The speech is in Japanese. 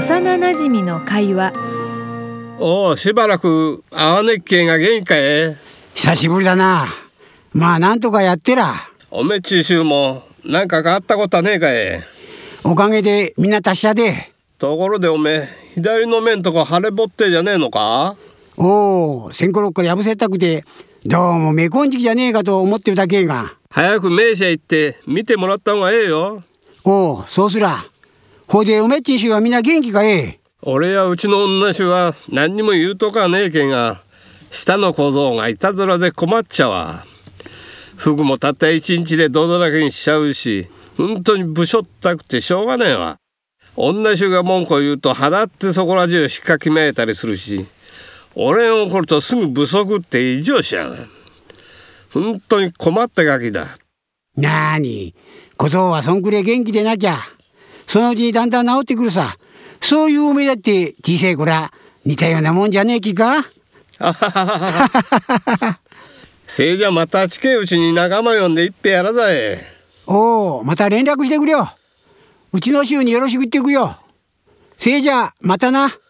幼なじみの会話。 おう、しばらく会わねっけんが元気かえ。 久しぶりだな。まあなんとかやってら。 おめっちゅうしゅうもなんか変わったことはねえかえ。 おかげでみんな達者で。 ところでおめ左の面とこ腫れぼってじゃねえのか。 おお、千個六個やぶせたくてどうも目こんじきじゃねえかと思ってるだけが。 早く名車行って見てもらった方がええよ。 おお、そうすら。ほいでおめっちんしゅうはみんな元気かえ。 俺やうちの女衆は何にも言うとかねえけんが、下の小僧がいたずらで困っちゃわ。フグもたった一日でどだらけにしちゃうし、本当にぶしょったくてしょうがねえわ。女衆が文句を言うと払ってそこら中引っかきめいたりするし、俺が怒るとすぐ不足って異常しやがる。本当に困ったガキだ。 なーに、小僧はそんくれ元気でなきゃそのうちだんだん治ってくるさ。そういうおめえだって小さい子ら似たようなもんじゃねえきか。 せいじゃまた近いうちに仲間呼んで一杯やらざえ。 おお、また連絡してくれよ。うちの衆によろしく言ってくよ。せいじゃまたな。